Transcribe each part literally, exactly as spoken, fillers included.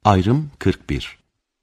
Ayrım kırk bir.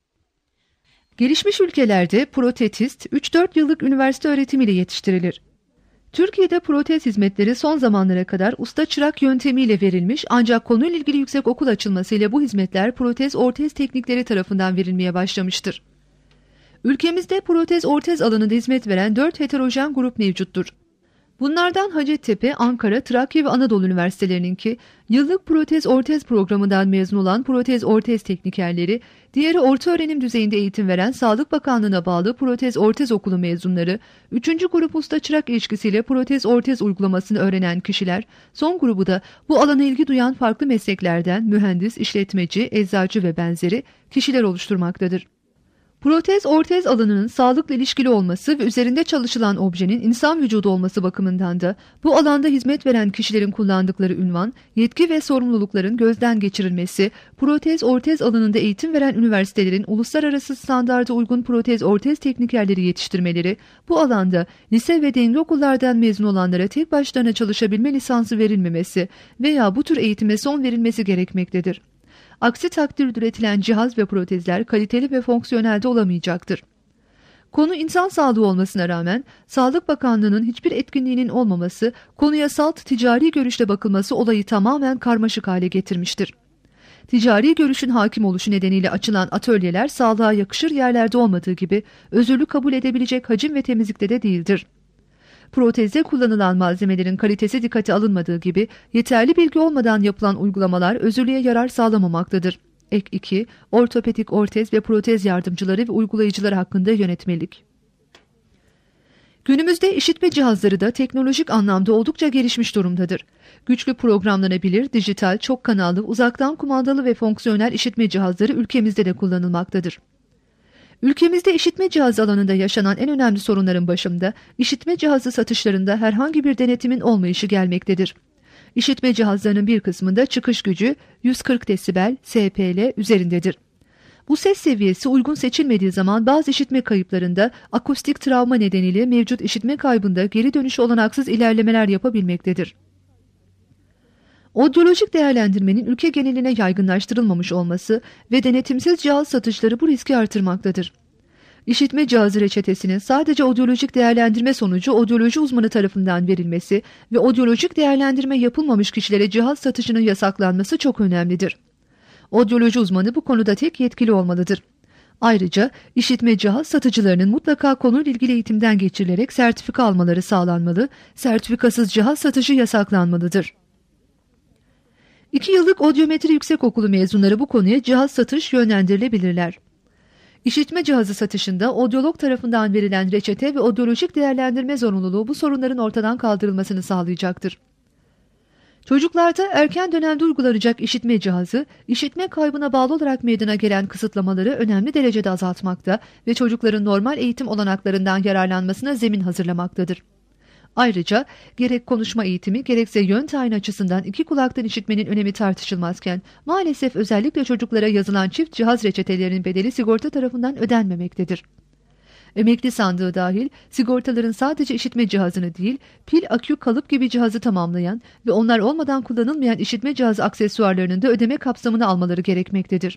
Gelişmiş ülkelerde protetist üç dört yıllık üniversite öğretimiyle yetiştirilir. Türkiye'de protez hizmetleri son zamanlara kadar usta çırak yöntemiyle verilmiş, ancak konuyla ilgili yüksek okul açılmasıyla bu hizmetler protez ortez teknikleri tarafından verilmeye başlamıştır. Ülkemizde protez ortez alanında hizmet veren dört heterojen grup mevcuttur. Bunlardan Hacettepe, Ankara, Trakya ve Anadolu Üniversitelerininki yıllık protez ortez programından mezun olan protez ortez teknikerleri, diğeri orta öğrenim düzeyinde eğitim veren Sağlık Bakanlığı'na bağlı protez ortez okulu mezunları, üçüncü grup usta çırak ilişkisiyle protez ortez uygulamasını öğrenen kişiler, son grubu da bu alana ilgi duyan farklı mesleklerden mühendis, işletmeci, eczacı ve benzeri kişiler oluşturmaktadır. Protez ortez alanının sağlıkla ilişkili olması ve üzerinde çalışılan objenin insan vücudu olması bakımından da bu alanda hizmet veren kişilerin kullandıkları ünvan, yetki ve sorumlulukların gözden geçirilmesi, protez ortez alanında eğitim veren üniversitelerin uluslararası standarda uygun protez ortez teknikerleri yetiştirmeleri, bu alanda lise ve dengli okullardan mezun olanlara tek başlarına çalışabilme lisansı verilmemesi veya bu tür eğitime son verilmesi gerekmektedir. Aksi takdirde üretilen cihaz ve protezler kaliteli ve fonksiyonel de olamayacaktır. Konu insan sağlığı olmasına rağmen Sağlık Bakanlığı'nın hiçbir etkinliğinin olmaması, konuya salt ticari görüşle bakılması olayı tamamen karmaşık hale getirmiştir. Ticari görüşün hakim oluşu nedeniyle açılan atölyeler sağlığa yakışır yerlerde olmadığı gibi özürlü kabul edebilecek hacim ve temizlikte de değildir. Protezde kullanılan malzemelerin kalitesi dikkate alınmadığı gibi yeterli bilgi olmadan yapılan uygulamalar özürlüğe yarar sağlamamaktadır. Ek iki. Ortopedik ortez ve protez yardımcıları ve uygulayıcıları hakkında yönetmelik. Günümüzde işitme cihazları da teknolojik anlamda oldukça gelişmiş durumdadır. Güçlü programlanabilir, dijital, çok kanallı, uzaktan kumandalı ve fonksiyonel işitme cihazları ülkemizde de kullanılmaktadır. Ülkemizde işitme cihazı alanında yaşanan en önemli sorunların başında işitme cihazı satışlarında herhangi bir denetimin olmayışı gelmektedir. İşitme cihazlarının bir kısmında çıkış gücü yüz kırk desibel S P L üzerindedir. Bu ses seviyesi uygun seçilmediği zaman bazı işitme kayıplarında akustik travma nedeniyle mevcut işitme kaybında geri dönüşü olanaksız ilerlemeler yapabilmektedir. Odyolojik değerlendirmenin ülke geneline yaygınlaştırılmamış olması ve denetimsiz cihaz satışları bu riski artırmaktadır. İşitme cihazı reçetesinin sadece odyolojik değerlendirme sonucu odyoloji uzmanı tarafından verilmesi ve odyolojik değerlendirme yapılmamış kişilere cihaz satışının yasaklanması çok önemlidir. Odyoloji uzmanı bu konuda tek yetkili olmalıdır. Ayrıca işitme cihaz satıcılarının mutlaka konuyla ilgili eğitimden geçirilerek sertifika almaları sağlanmalı, sertifikasız cihaz satışı yasaklanmalıdır. İki yıllık Odyometri Yüksekokulu mezunları bu konuya cihaz satış yönlendirilebilirler. İşitme cihazı satışında odyolog tarafından verilen reçete ve odyolojik değerlendirme zorunluluğu bu sorunların ortadan kaldırılmasını sağlayacaktır. Çocuklarda erken dönemde uygulanacak işitme cihazı, işitme kaybına bağlı olarak meydana gelen kısıtlamaları önemli derecede azaltmakta ve çocukların normal eğitim olanaklarından yararlanmasına zemin hazırlamaktadır. Ayrıca gerek konuşma eğitimi gerekse yön tayin açısından iki kulaktan işitmenin önemi tartışılmazken maalesef özellikle çocuklara yazılan çift cihaz reçetelerinin bedeli sigorta tarafından ödenmemektedir. Emekli sandığı dahil sigortaların sadece işitme cihazını değil, pil, akü, kalıp gibi cihazı tamamlayan ve onlar olmadan kullanılmayan işitme cihazı aksesuarlarının da ödeme kapsamına almaları gerekmektedir.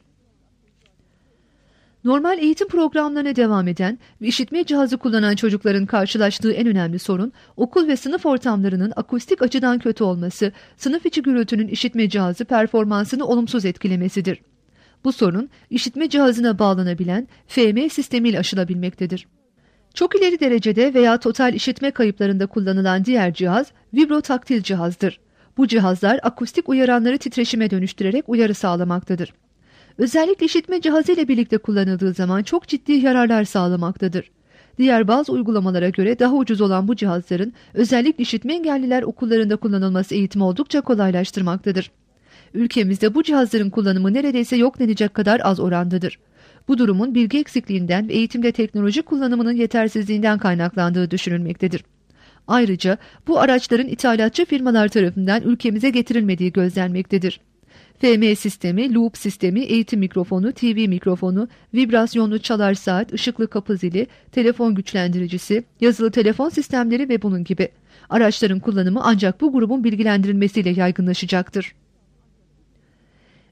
Normal eğitim programlarına devam eden ve işitme cihazı kullanan çocukların karşılaştığı en önemli sorun, okul ve sınıf ortamlarının akustik açıdan kötü olması, sınıf içi gürültünün işitme cihazı performansını olumsuz etkilemesidir. Bu sorun, işitme cihazına bağlanabilen F M sistemiyle aşılabilmektedir. Çok ileri derecede veya total işitme kayıplarında kullanılan diğer cihaz, vibrotaktil cihazdır. Bu cihazlar akustik uyaranları titreşime dönüştürerek uyarı sağlamaktadır. Özellikle işitme cihazı ile birlikte kullanıldığı zaman çok ciddi yararlar sağlamaktadır. Diğer bazı uygulamalara göre daha ucuz olan bu cihazların özellikle işitme engelliler okullarında kullanılması eğitimi oldukça kolaylaştırmaktadır. Ülkemizde bu cihazların kullanımı neredeyse yok denecek kadar az orandadır. Bu durumun bilgi eksikliğinden ve eğitimde teknoloji kullanımının yetersizliğinden kaynaklandığı düşünülmektedir. Ayrıca bu araçların ithalatçı firmalar tarafından ülkemize getirilmediği gözlenmektedir. F M sistemi, loop sistemi, eğitim mikrofonu, T V mikrofonu, vibrasyonlu çalar saat, ışıklı kapı zili, telefon güçlendiricisi, yazılı telefon sistemleri ve bunun gibi. Araçların kullanımı ancak bu grubun bilgilendirilmesiyle yaygınlaşacaktır.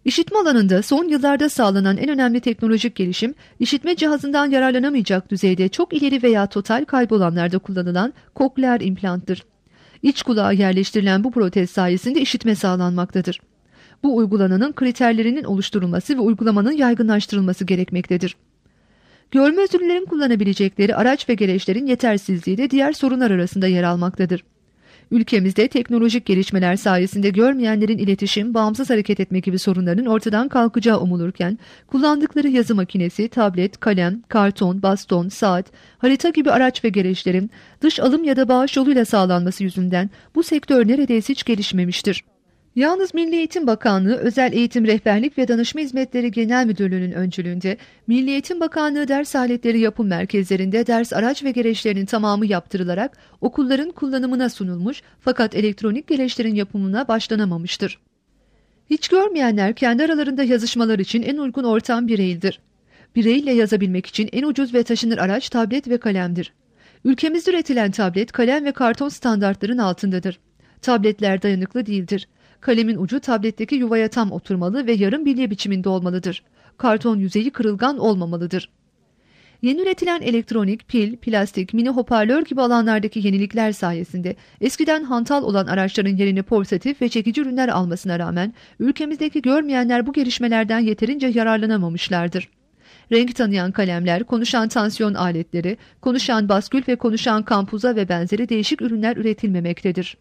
İşitme alanında son yıllarda sağlanan en önemli teknolojik gelişim, işitme cihazından yararlanamayacak düzeyde çok ileri veya total kaybolanlarda kullanılan kokleer implanttır. İç kulağa yerleştirilen bu protez sayesinde işitme sağlanmaktadır. Bu uygulananın kriterlerinin oluşturulması ve uygulamanın yaygınlaştırılması gerekmektedir. Görme özürlülerin kullanabilecekleri araç ve gereçlerin yetersizliği de diğer sorunlar arasında yer almaktadır. Ülkemizde teknolojik gelişmeler sayesinde görmeyenlerin iletişim, bağımsız hareket etme gibi sorunların ortadan kalkacağı umulurken, kullandıkları yazı makinesi, tablet, kalem, karton, baston, saat, harita gibi araç ve gereçlerin dış alım ya da bağış yoluyla sağlanması yüzünden bu sektör neredeyse hiç gelişmemiştir. Yalnız Milli Eğitim Bakanlığı Özel Eğitim Rehberlik ve Danışma Hizmetleri Genel Müdürlüğü'nün öncülüğünde Milli Eğitim Bakanlığı ders aletleri yapım merkezlerinde ders araç ve gereçlerinin tamamı yaptırılarak okulların kullanımına sunulmuş fakat elektronik gereçlerin yapımına başlanamamıştır. Hiç görmeyenler kendi aralarında yazışmalar için en uygun ortam Braille'dir. Braille ile yazabilmek için en ucuz ve taşınır araç tablet ve kalemdir. Ülkemizde üretilen tablet, kalem ve karton standartların altındadır. Tabletler dayanıklı değildir. Kalemin ucu tabletteki yuvaya tam oturmalı ve yarım bilye biçiminde olmalıdır. Karton yüzeyi kırılgan olmamalıdır. Yeni üretilen elektronik, pil, plastik, mini hoparlör gibi alanlardaki yenilikler sayesinde eskiden hantal olan araçların yerini portatif ve çekici ürünler almasına rağmen ülkemizdeki görmeyenler bu gelişmelerden yeterince yararlanamamışlardır. Renk tanıyan kalemler, konuşan tansiyon aletleri, konuşan baskül ve konuşan kampuza ve benzeri değişik ürünler üretilmemektedir.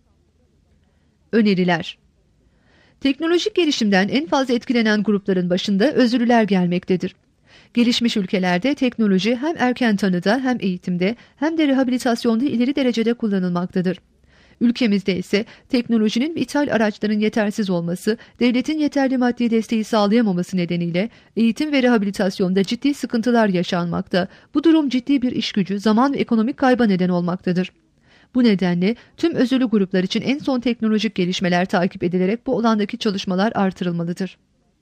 Öneriler. Teknolojik gelişimden en fazla etkilenen grupların başında özürlüler gelmektedir. Gelişmiş ülkelerde teknoloji hem erken tanıda hem eğitimde hem de rehabilitasyonda ileri derecede kullanılmaktadır. Ülkemizde ise teknolojinin ve ithal araçların yetersiz olması, devletin yeterli maddi desteği sağlayamaması nedeniyle eğitim ve rehabilitasyonda ciddi sıkıntılar yaşanmakta. Bu durum ciddi bir iş gücü, zaman ve ekonomik kayba neden olmaktadır. Bu nedenle tüm özürlü gruplar için en son teknolojik gelişmeler takip edilerek bu alandaki çalışmalar artırılmalıdır.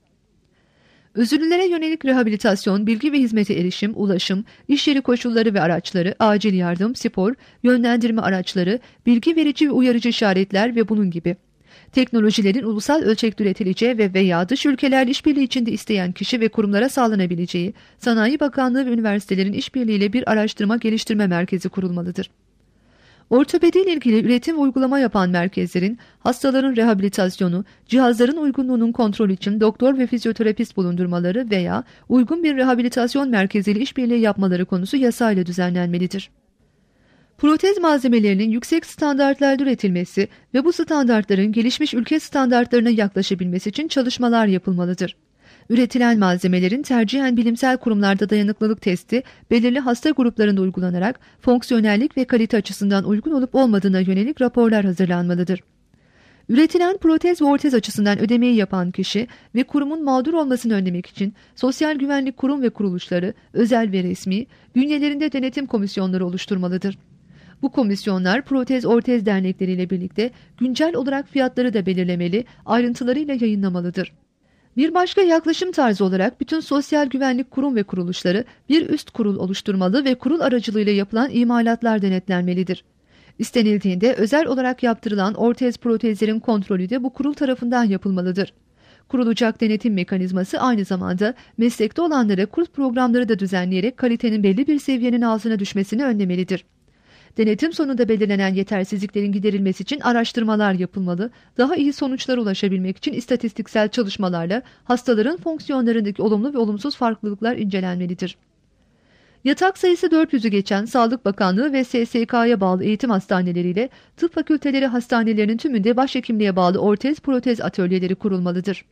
Özürlülere yönelik rehabilitasyon, bilgi ve hizmete erişim, ulaşım, iş yeri koşulları ve araçları, acil yardım, spor, yönlendirme araçları, bilgi verici ve uyarıcı işaretler ve bunun gibi. Teknolojilerin ulusal ölçekte üretileceği ve veya dış ülkelerle işbirliği içinde isteyen kişi ve kurumlara sağlanabileceği, Sanayi Bakanlığı ve üniversitelerin işbirliğiyle bir araştırma geliştirme merkezi kurulmalıdır. Ortopedi ile ilgili üretim ve uygulama yapan merkezlerin, hastaların rehabilitasyonu, cihazların uygunluğunun kontrol için doktor ve fizyoterapist bulundurmaları veya uygun bir rehabilitasyon merkeziyle işbirliği yapmaları konusu yasayla düzenlenmelidir. Protez malzemelerinin yüksek standartlarda üretilmesi ve bu standartların gelişmiş ülke standartlarına yaklaşabilmesi için çalışmalar yapılmalıdır. Üretilen malzemelerin tercihen bilimsel kurumlarda dayanıklılık testi belirli hasta gruplarında uygulanarak fonksiyonellik ve kalite açısından uygun olup olmadığına yönelik raporlar hazırlanmalıdır. Üretilen protez ve ortez açısından ödemeyi yapan kişi ve kurumun mağdur olmasını önlemek için Sosyal Güvenlik Kurum ve kuruluşları, özel ve resmi, bünyelerinde denetim komisyonları oluşturmalıdır. Bu komisyonlar protez ortez dernekleriyle birlikte güncel olarak fiyatları da belirlemeli, ayrıntılarıyla yayınlamalıdır. Bir başka yaklaşım tarzı olarak bütün sosyal güvenlik kurum ve kuruluşları bir üst kurul oluşturmalı ve kurul aracılığıyla yapılan imalatlar denetlenmelidir. İstenildiğinde özel olarak yaptırılan ortez protezlerin kontrolü de bu kurul tarafından yapılmalıdır. Kurulacak denetim mekanizması aynı zamanda meslekte olanlara kurs programları da düzenleyerek kalitenin belli bir seviyenin altına düşmesini önlemelidir. Denetim sonunda belirlenen yetersizliklerin giderilmesi için araştırmalar yapılmalı, daha iyi sonuçlara ulaşabilmek için istatistiksel çalışmalarla hastaların fonksiyonlarındaki olumlu ve olumsuz farklılıklar incelenmelidir. Yatak sayısı dört yüzü geçen Sağlık Bakanlığı ve S S K'ya bağlı eğitim hastaneleriyle tıp fakülteleri hastanelerinin tümünde başhekimliğe bağlı ortez protez atölyeleri kurulmalıdır.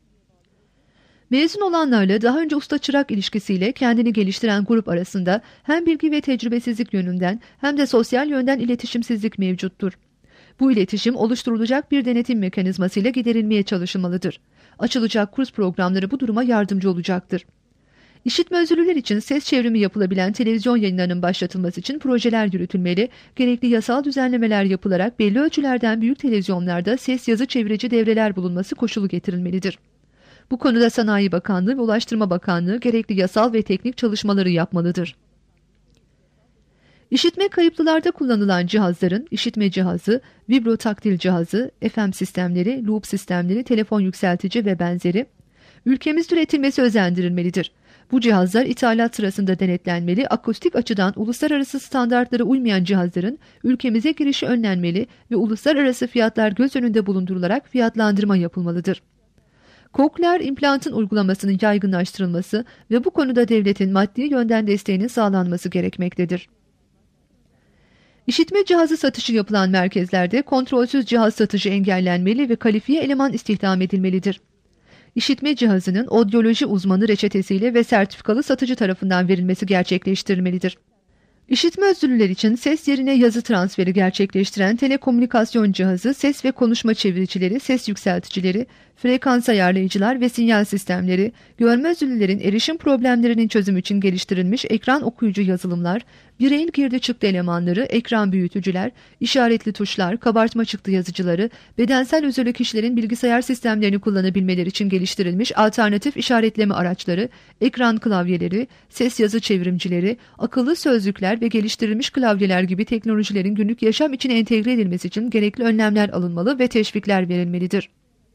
Mezun olanlarla daha önce usta çırak ilişkisiyle kendini geliştiren grup arasında hem bilgi ve tecrübesizlik yönünden hem de sosyal yönden iletişimsizlik mevcuttur. Bu iletişim oluşturulacak bir denetim mekanizmasıyla giderilmeye çalışılmalıdır. Açılacak kurs programları bu duruma yardımcı olacaktır. İşitme özürlüler için ses çevrimi yapılabilen televizyon yayınlarının başlatılması için projeler yürütülmeli, gerekli yasal düzenlemeler yapılarak belli ölçülerden büyük televizyonlarda ses yazı çevirici devreler bulunması koşulu getirilmelidir. Bu konuda Sanayi Bakanlığı ve Ulaştırma Bakanlığı gerekli yasal ve teknik çalışmaları yapmalıdır. İşitme kayıplılarda kullanılan cihazların işitme cihazı, vibrotaktil cihazı, F M sistemleri, loop sistemleri, telefon yükseltici ve benzeri ülkemizde üretilmesi özendirilmelidir. Bu cihazlar ithalat sırasında denetlenmeli, akustik açıdan uluslararası standartlara uymayan cihazların ülkemize girişi önlenmeli ve uluslararası fiyatlar göz önünde bulundurularak fiyatlandırma yapılmalıdır. Kokleer implantın uygulamasının yaygınlaştırılması ve bu konuda devletin maddi yönden desteğinin sağlanması gerekmektedir. İşitme cihazı satışı yapılan merkezlerde kontrolsüz cihaz satışı engellenmeli ve kalifiye eleman istihdam edilmelidir. İşitme cihazının odyoloji uzmanı reçetesiyle ve sertifikalı satıcı tarafından verilmesi gerçekleştirilmelidir. İşitme özürlüler için ses yerine yazı transferi gerçekleştiren telekomünikasyon cihazı, ses ve konuşma çeviricileri, ses yükselticileri, frekans ayarlayıcılar ve sinyal sistemleri, görme özürlülerin erişim problemlerinin çözümü için geliştirilmiş ekran okuyucu yazılımlar, bireyin girdi çıktı elemanları, ekran büyütücüler, işaretli tuşlar, kabartma çıktı yazıcıları, bedensel özürlü kişilerin bilgisayar sistemlerini kullanabilmeleri için geliştirilmiş alternatif işaretleme araçları, ekran klavyeleri, ses yazı çevrimcileri, akıllı sözlükler ve geliştirilmiş klavyeler gibi teknolojilerin günlük yaşam için entegre edilmesi için gerekli önlemler alınmalı ve teşvikler verilmelidir.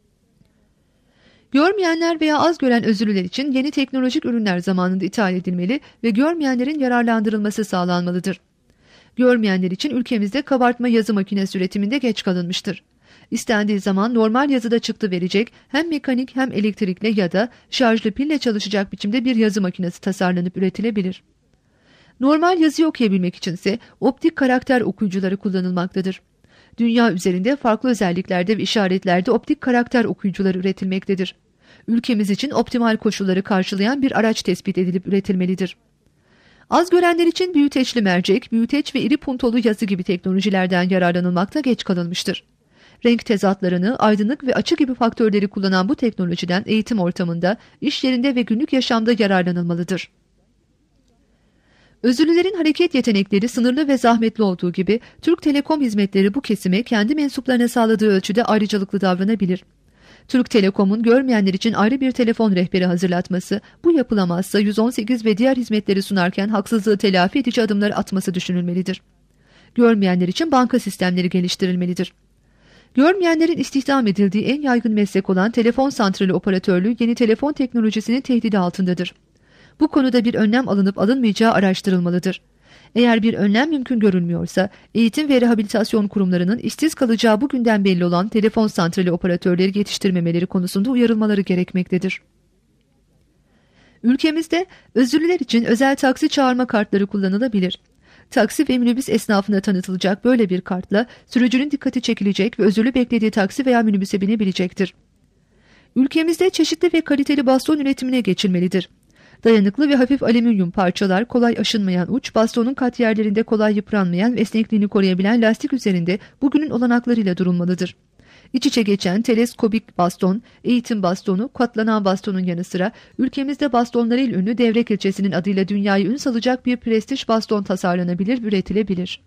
Görmeyenler veya az gören özürlüler için yeni teknolojik ürünler zamanında ithal edilmeli ve görmeyenlerin yararlandırılması sağlanmalıdır. Görmeyenler için ülkemizde kabartma yazı makinesi üretiminde geç kalınmıştır. İstendiği zaman normal yazıda çıktı verecek hem mekanik hem elektrikli ya da şarjlı pille çalışacak biçimde bir yazı makinesi tasarlanıp üretilebilir. Normal yazıyı okuyabilmek içinse optik karakter okuyucuları kullanılmaktadır. Dünya üzerinde farklı özelliklerde ve işaretlerde optik karakter okuyucuları üretilmektedir. Ülkemiz için optimal koşulları karşılayan bir araç tespit edilip üretilmelidir. Az görenler için büyüteçli mercek, büyüteç ve iri puntolu yazı gibi teknolojilerden yararlanılmakta geç kalınmıştır. Renk tezatlarını, aydınlık ve açı gibi faktörleri kullanan bu teknolojiden eğitim ortamında, iş yerinde ve günlük yaşamda yararlanılmalıdır. Özürlülerin hareket yetenekleri sınırlı ve zahmetli olduğu gibi Türk Telekom hizmetleri bu kesime kendi mensuplarına sağladığı ölçüde ayrıcalıklı davranabilir. Türk Telekom'un görmeyenler için ayrı bir telefon rehberi hazırlatması, bu yapılamazsa yüz on sekiz ve diğer hizmetleri sunarken haksızlığı telafi edici adımlar atması düşünülmelidir. Görmeyenler için banka sistemleri geliştirilmelidir. Görmeyenlerin istihdam edildiği en yaygın meslek olan telefon santrali operatörlüğü yeni telefon teknolojisinin tehdidi altındadır. Bu konuda bir önlem alınıp alınmayacağı araştırılmalıdır. Eğer bir önlem mümkün görülmüyorsa, eğitim ve rehabilitasyon kurumlarının işsiz kalacağı bugünden belli olan telefon santrali operatörleri yetiştirmemeleri konusunda uyarılmaları gerekmektedir. Ülkemizde özürlüler için özel taksi çağırma kartları kullanılabilir. Taksi ve minibüs esnafına tanıtılacak böyle bir kartla sürücünün dikkati çekilecek ve özürlü beklediği taksi veya minibüse binebilecektir. Ülkemizde çeşitli ve kaliteli baston üretimine geçilmelidir. Dayanıklı ve hafif alüminyum parçalar, kolay aşınmayan uç, bastonun kat yerlerinde kolay yıpranmayan ve esnekliğini koruyabilen lastik üzerinde bugünün olanaklarıyla durulmalıdır. İç içe geçen teleskopik baston, eğitim bastonu, katlanan bastonun yanı sıra ülkemizde bastonlarıyla ünlü Devrek ilçesinin adıyla dünyayı ün salacak bir prestij baston tasarlanabilir, üretilebilir.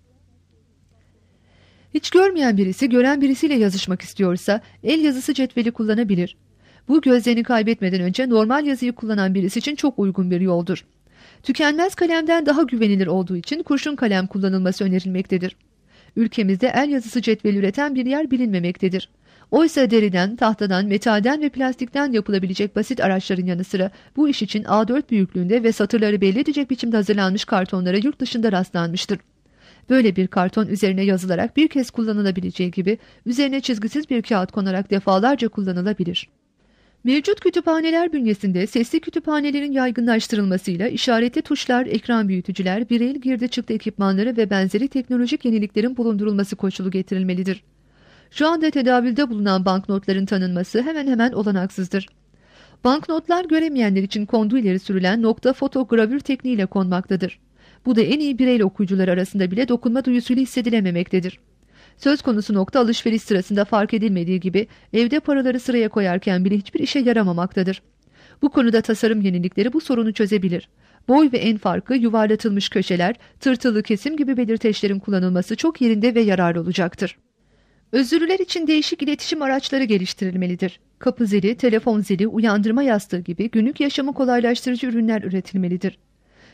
Hiç görmeyen birisi gören birisiyle yazışmak istiyorsa el yazısı cetveli kullanabilir. Bu gözlerini kaybetmeden önce normal yazıyı kullanan birisi için çok uygun bir yoldur. Tükenmez kalemden daha güvenilir olduğu için kurşun kalem kullanılması önerilmektedir. Ülkemizde el yazısı cetveli üreten bir yer bilinmemektedir. Oysa deriden, tahtadan, metalden ve plastikten yapılabilecek basit araçların yanı sıra bu iş için A dört büyüklüğünde ve satırları belli edecek biçimde hazırlanmış kartonlara yurt dışında rastlanmıştır. Böyle bir karton üzerine yazılarak bir kez kullanılabileceği gibi üzerine çizgisiz bir kağıt konarak defalarca kullanılabilir. Mevcut kütüphaneler bünyesinde sesli kütüphanelerin yaygınlaştırılmasıyla işaretli tuşlar, ekran büyütücüler, bireyli girdi çıktı ekipmanları ve benzeri teknolojik yeniliklerin bulundurulması koşulu getirilmelidir. Şu anda tedavülde bulunan banknotların tanınması hemen hemen olanaksızdır. Banknotlar göremeyenler için konduğu ileri sürülen nokta fotogravür tekniğiyle konmaktadır. Bu da en iyi bireyli okuyucular arasında bile dokunma duyusuyla hissedilememektedir. Söz konusu nokta alışveriş sırasında fark edilmediği gibi evde paraları sıraya koyarken bile hiçbir işe yaramamaktadır. Bu konuda tasarım yenilikleri bu sorunu çözebilir. Boy ve en farkı, yuvarlatılmış köşeler, tırtılı kesim gibi belirteçlerin kullanılması çok yerinde ve yararlı olacaktır. Özürlüler için değişik iletişim araçları geliştirilmelidir. Kapı zili, telefon zili, uyandırma yastığı gibi günlük yaşamı kolaylaştırıcı ürünler üretilmelidir.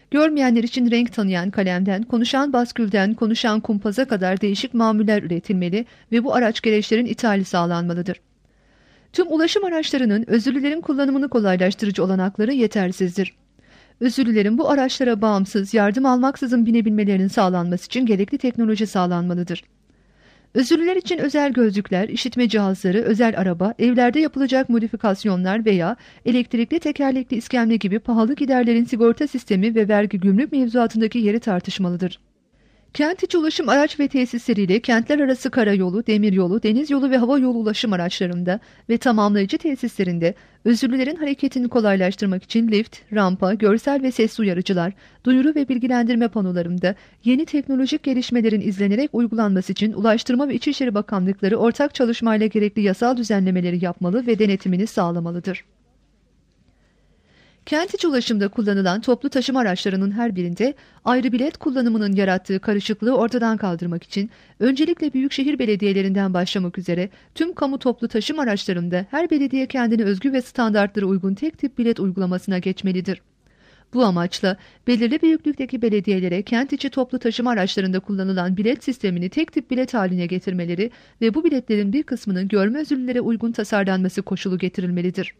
Görmeyenler için renk tanıyan kalemden, konuşan baskülden, konuşan kumpaza kadar değişik mamuller üretilmeli ve bu araç gereçlerin ithali sağlanmalıdır. Tüm ulaşım araçlarının özürlülerin kullanımını kolaylaştırıcı olanakları yetersizdir. Özürlülerin bu araçlara bağımsız, yardım almaksızın binebilmelerinin sağlanması için gerekli teknoloji sağlanmalıdır. Özürlüler için özel gözlükler, işitme cihazları, özel araba, evlerde yapılacak modifikasyonlar veya elektrikli tekerlekli iskemle gibi pahalı giderlerin sigorta sistemi ve vergi gümrük mevzuatındaki yeri tartışmalıdır. Kent içi ulaşım araç ve tesisleriyle kentler arası karayolu, demiryolu, deniz yolu ve hava yolu ulaşım araçlarında ve tamamlayıcı tesislerinde özürlülerin hareketini kolaylaştırmak için lift, rampa, görsel ve sesli uyarıcılar, duyuru ve bilgilendirme panolarında yeni teknolojik gelişmelerin izlenerek uygulanması için Ulaştırma ve İçişleri Bakanlıkları ortak çalışmayla gerekli yasal düzenlemeleri yapmalı ve denetimini sağlamalıdır. Kent içi ulaşımda kullanılan toplu taşıma araçlarının her birinde ayrı bilet kullanımının yarattığı karışıklığı ortadan kaldırmak için öncelikle büyükşehir belediyelerinden başlamak üzere tüm kamu toplu taşıma araçlarında her belediye kendine özgü ve standartlara uygun tek tip bilet uygulamasına geçmelidir. Bu amaçla belirli büyüklükteki belediyelere kent içi toplu taşıma araçlarında kullanılan bilet sistemini tek tip bilet haline getirmeleri ve bu biletlerin bir kısmının görme özürlülere uygun tasarlanması koşulu getirilmelidir.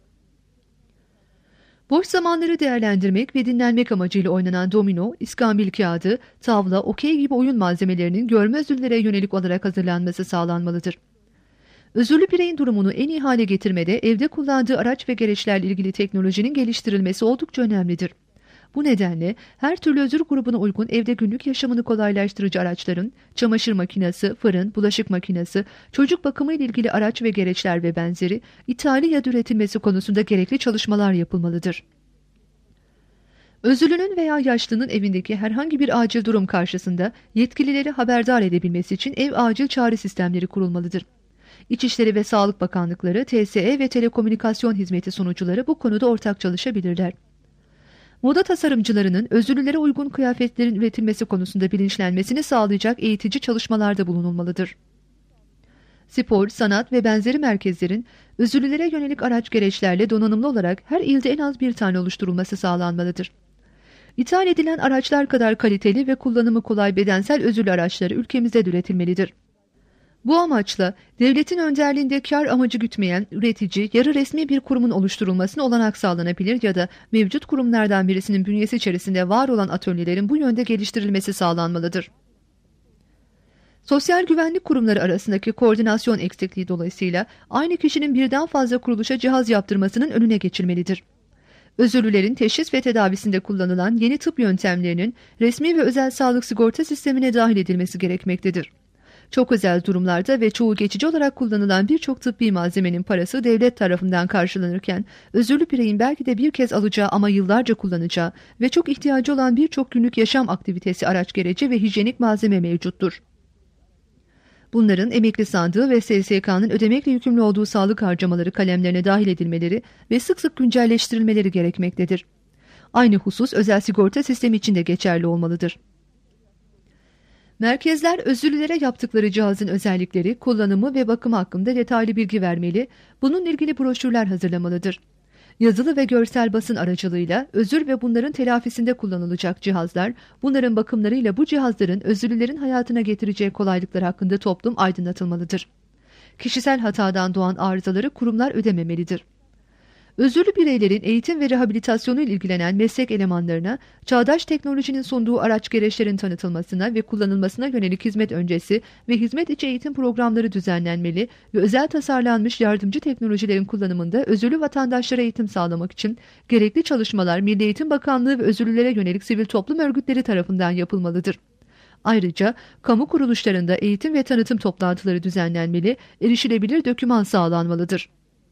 Boş zamanları değerlendirmek ve dinlenmek amacıyla oynanan domino, iskambil kağıdı, tavla, okey gibi oyun malzemelerinin görme özürlülere yönelik olarak hazırlanması sağlanmalıdır. Özürlü bireyin durumunu en iyi hale getirmede evde kullandığı araç ve gereçlerle ilgili teknolojinin geliştirilmesi oldukça önemlidir. Bu nedenle her türlü özür grubuna uygun evde günlük yaşamını kolaylaştırıcı araçların, çamaşır makinesi, fırın, bulaşık makinesi, çocuk bakımı ile ilgili araç ve gereçler ve benzeri ithali ya da üretilmesi konusunda gerekli çalışmalar yapılmalıdır. Özürlünün veya yaşlının evindeki herhangi bir acil durum karşısında yetkilileri haberdar edebilmesi için ev acil çağrı sistemleri kurulmalıdır. İçişleri ve Sağlık Bakanlıkları, T S E ve telekomünikasyon hizmeti sunucuları bu konuda ortak çalışabilirler. Moda tasarımcılarının özürlülere uygun kıyafetlerin üretilmesi konusunda bilinçlenmesini sağlayacak eğitici çalışmalarda bulunulmalıdır. Spor, sanat ve benzeri merkezlerin özürlülere yönelik araç gereçlerle donanımlı olarak her ilde en az bir tane oluşturulması sağlanmalıdır. İthal edilen araçlar kadar kaliteli ve kullanımı kolay bedensel özürlü araçları ülkemizde de üretilmelidir. Bu amaçla devletin önderliğinde kar amacı gütmeyen üretici, yarı resmi bir kurumun oluşturulmasına olanak sağlanabilir ya da mevcut kurumlardan birisinin bünyesi içerisinde var olan atölyelerin bu yönde geliştirilmesi sağlanmalıdır. Sosyal güvenlik kurumları arasındaki koordinasyon eksikliği dolayısıyla aynı kişinin birden fazla kuruluşa cihaz yaptırmasının önüne geçilmelidir. Özürlülerin teşhis ve tedavisinde kullanılan yeni tıp yöntemlerinin resmi ve özel sağlık sigorta sistemine dahil edilmesi gerekmektedir. Çok özel durumlarda ve çoğu geçici olarak kullanılan birçok tıbbi malzemenin parası devlet tarafından karşılanırken, özürlü bireyin belki de bir kez alacağı ama yıllarca kullanacağı ve çok ihtiyacı olan birçok günlük yaşam aktivitesi araç gereci ve hijyenik malzeme mevcuttur. Bunların emekli sandığı ve S S K'nın ödemekle yükümlü olduğu sağlık harcamaları kalemlerine dahil edilmeleri ve sık sık güncelleştirilmeleri gerekmektedir. Aynı husus özel sigorta sistemi için de geçerli olmalıdır. Merkezler özürlülere yaptıkları cihazın özellikleri, kullanımı ve bakımı hakkında detaylı bilgi vermeli, bununla ilgili broşürler hazırlamalıdır. Yazılı ve görsel basın aracılığıyla özür ve bunların telafisinde kullanılacak cihazlar, bunların bakımlarıyla bu cihazların özürlülerin hayatına getireceği kolaylıklar hakkında toplum aydınlatılmalıdır. Kişisel hatadan doğan arızaları kurumlar ödememelidir. Özürlü bireylerin eğitim ve rehabilitasyonu ile ilgilenen meslek elemanlarına çağdaş teknolojinin sunduğu araç gereçlerin tanıtılmasına ve kullanılmasına yönelik hizmet öncesi ve hizmet içi eğitim programları düzenlenmeli ve özel tasarlanmış yardımcı teknolojilerin kullanımında özürlü vatandaşlara eğitim sağlamak için gerekli çalışmalar Milli Eğitim Bakanlığı ve özürlülere yönelik sivil toplum örgütleri tarafından yapılmalıdır. Ayrıca kamu kuruluşlarında eğitim ve tanıtım toplantıları düzenlenmeli, erişilebilir doküman sağlanmalıdır.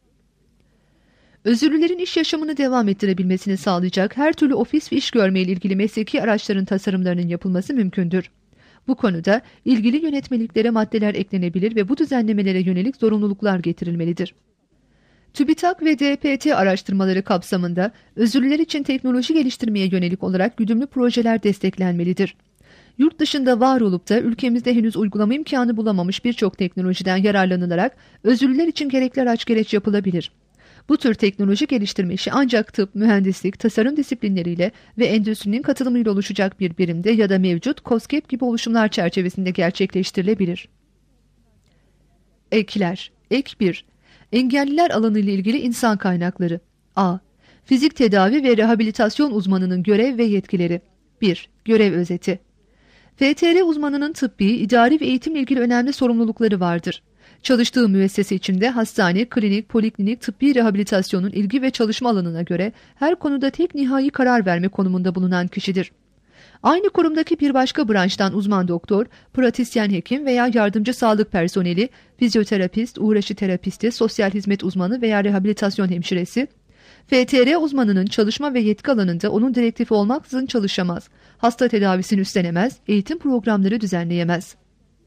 Özürlülerin iş yaşamını devam ettirebilmesini sağlayacak her türlü ofis ve iş görme ile ilgili mesleki araçların tasarımlarının yapılması mümkündür. Bu konuda ilgili yönetmeliklere maddeler eklenebilir ve bu düzenlemelere yönelik zorunluluklar getirilmelidir. TÜBİTAK ve D P T araştırmaları kapsamında özürlüler için teknoloji geliştirmeye yönelik olarak güdümlü projeler desteklenmelidir. Yurt dışında var olup da ülkemizde henüz uygulama imkanı bulamamış birçok teknolojiden yararlanılarak özürlüler için gerekli araç gereç yapılabilir. Bu tür teknoloji geliştirme işi ancak tıp, mühendislik, tasarım disiplinleriyle ve endüstrinin katılımıyla oluşacak bir birimde ya da mevcut KOSGEB gibi oluşumlar çerçevesinde gerçekleştirilebilir. Ekler. Ek bir. Engelliler alanı ile ilgili insan kaynakları. A. Fizik tedavi ve rehabilitasyon uzmanının görev ve yetkileri. bir. Görev özeti. F T R uzmanının tıbbi, idari ve eğitimle ilgili önemli sorumlulukları vardır. Çalıştığı müessese içinde hastane, klinik, poliklinik, tıbbi rehabilitasyonun ilgi ve çalışma alanına göre her konuda tek nihai karar verme konumunda bulunan kişidir. Aynı kurumdaki bir başka branştan uzman doktor, pratisyen hekim veya yardımcı sağlık personeli, fizyoterapist, uğraşı terapisti, sosyal hizmet uzmanı veya rehabilitasyon hemşiresi, F T R uzmanının çalışma ve yetki alanında onun direktifi olmaksızın çalışamaz, hasta tedavisini üstlenemez, eğitim programları düzenleyemez.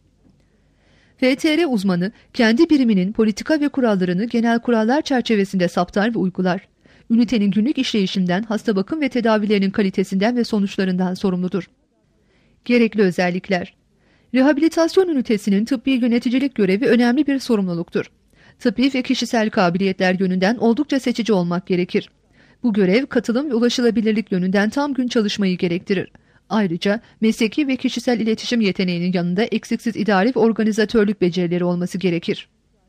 F T R uzmanı kendi biriminin politika ve kurallarını genel kurallar çerçevesinde saptar ve uygular. Ünitenin günlük işleyişinden, hasta bakım ve tedavilerinin kalitesinden ve sonuçlarından sorumludur. Gerekli özellikler. Rehabilitasyon ünitesinin tıbbi yöneticilik görevi önemli bir sorumluluktur. Tıbbi ve kişisel kabiliyetler yönünden oldukça seçici olmak gerekir. Bu görev katılım ve ulaşılabilirlik yönünden tam gün çalışmayı gerektirir. Ayrıca mesleki ve kişisel iletişim yeteneğinin yanında eksiksiz idari ve organizatörlük becerileri olması gerekir.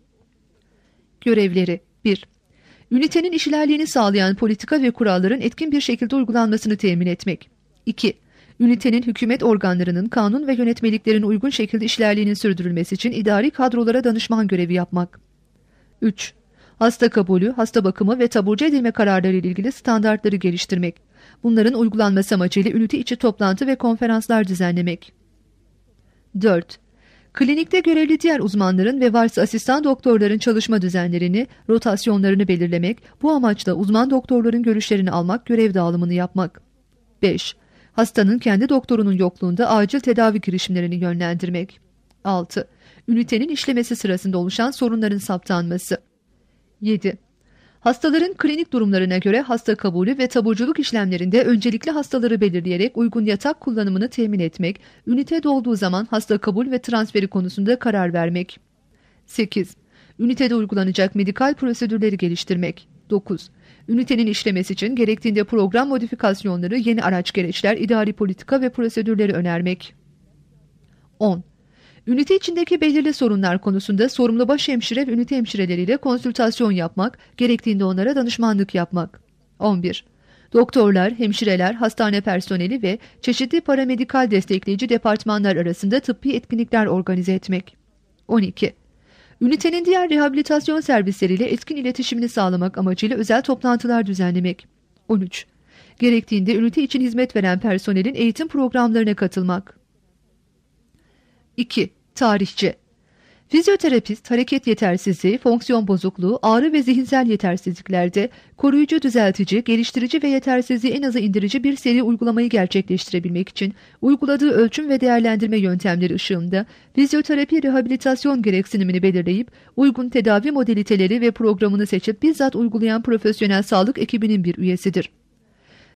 Görevleri. bir. Ünitenin işlerliğini sağlayan politika ve kuralların etkin bir şekilde uygulanmasını temin etmek. iki. Ünitenin hükümet organlarının kanun ve yönetmeliklerin uygun şekilde işlerliğinin sürdürülmesi için idari kadrolara danışman görevi yapmak. üç. Hasta kabulü, hasta bakımı ve taburcu edilme kararları ile ilgili standartları geliştirmek. Bunların uygulanması amacıyla ünite içi toplantı ve konferanslar düzenlemek. dört. Klinikte görevli diğer uzmanların ve varsa asistan doktorların çalışma düzenlerini, rotasyonlarını belirlemek, bu amaçla uzman doktorların görüşlerini almak, görev dağılımını yapmak. beş. Hastanın kendi doktorunun yokluğunda acil tedavi girişimlerini yönlendirmek. altı. Ünitenin işlemesi sırasında oluşan sorunların saptanması. yedi. Hastaların klinik durumlarına göre hasta kabulü ve taburculuk işlemlerinde öncelikli hastaları belirleyerek uygun yatak kullanımını temin etmek, ünite dolduğu zaman hasta kabul ve transferi konusunda karar vermek. sekiz. Ünitede uygulanacak medikal prosedürleri geliştirmek. dokuz. Ünitenin işlemesi için gerektiğinde program modifikasyonları, yeni araç gereçler, idari politika ve prosedürleri önermek. on. Ünite içindeki belirli sorunlar konusunda sorumlu başhemşire ve ünite hemşireleriyle konsültasyon yapmak, gerektiğinde onlara danışmanlık yapmak. on bir. Doktorlar, hemşireler, hastane personeli ve çeşitli paramedikal destekleyici departmanlar arasında tıbbi etkinlikler organize etmek. on iki. Ünitenin diğer rehabilitasyon servisleriyle etkin iletişimini sağlamak amacıyla özel toplantılar düzenlemek. on üç. Gerektiğinde ünite için hizmet veren personelin eğitim programlarına katılmak. iki. Tarihçi. Fizyoterapist, hareket yetersizliği, fonksiyon bozukluğu, ağrı ve zihinsel yetersizliklerde koruyucu, düzeltici, geliştirici ve yetersizliği en aza indirici bir seri uygulamayı gerçekleştirebilmek için uyguladığı ölçüm ve değerlendirme yöntemleri ışığında fizyoterapi rehabilitasyon gereksinimini belirleyip uygun tedavi modaliteleri ve programını seçip bizzat uygulayan profesyonel sağlık ekibinin bir üyesidir.